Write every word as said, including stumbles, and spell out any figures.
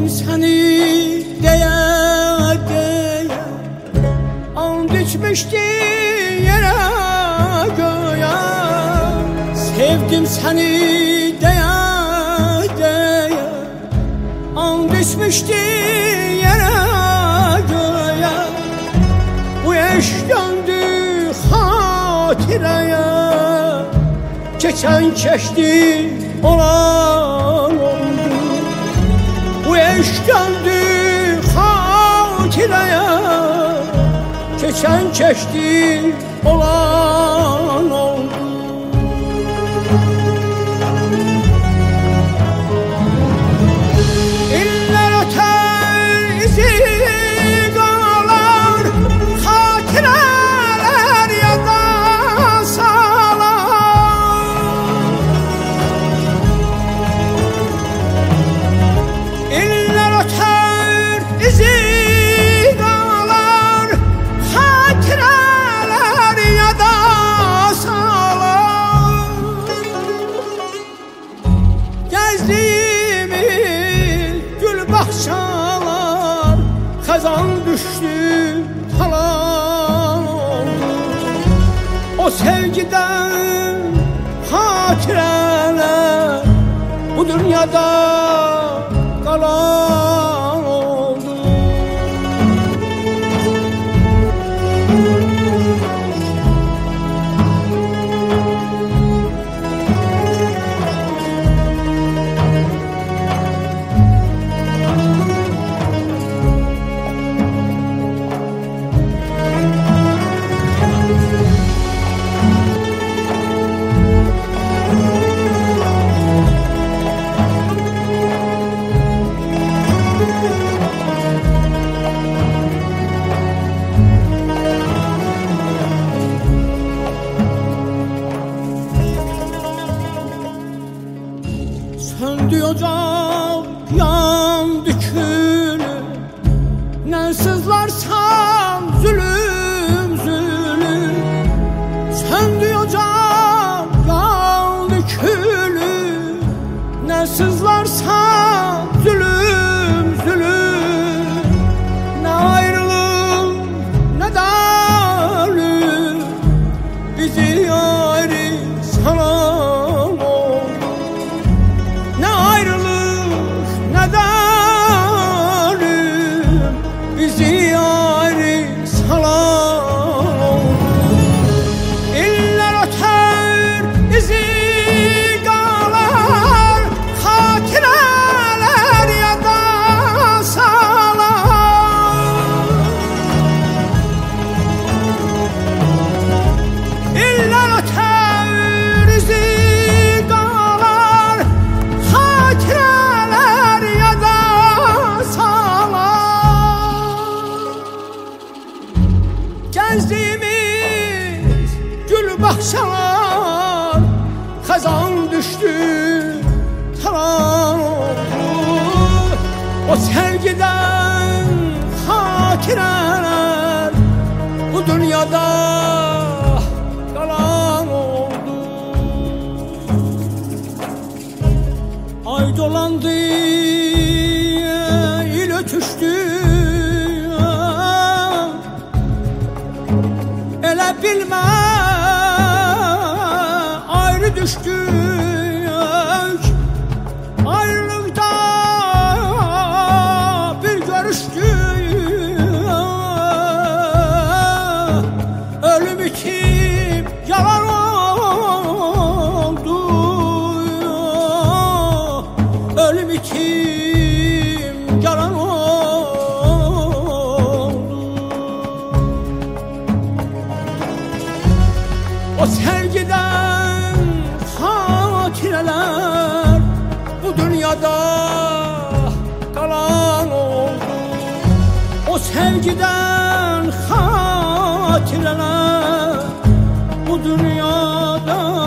seni diye diye, an düşmüştü yere göğe. Sevdim seni diye diye, an düşmüştü yere göğe. Bu eş döndü hatireye, geçen geçti olan oldu. Bu eş döndü hatireye, geçen geçti olan oldu. İller öter izi kalar, hatireler yada salar. İller öter izi kalar, hatireler yada salar. Gezdiğimiz gül bahçalar, kazan düştü talan oldu. O sevgiden hatireler bu dünyada kalan oldu. Söndü ocak, yandı külü, ne sızlarsam zulüm zulüm. Söndü ocak, yandı külü, ne sızlarsam zulüm zulüm. Ne ayrılık ne de ölüm, bizi ayrı salan oldu. Ne ayrılık ne de ölüm, bizi ayrı salan oldu. İller öter izi kalar, hatireler yada salar. İller öter izi kalar, hatireler yada salar. Gezdiğimiz gül bahçalar, kazan düştü talan oldu. O sevgiden hatireler bu dünyada kalan oldu. Ay dolandı, il ötüştü, ele bilme ayrı düştük. Ayrılıkta bir görüştük. Ölüm için yalan oldu. Ölüm için yalan oldu. O sevgiden hatireler bu dünyada kalan oldu. O sevgiden hatireler bu dünyada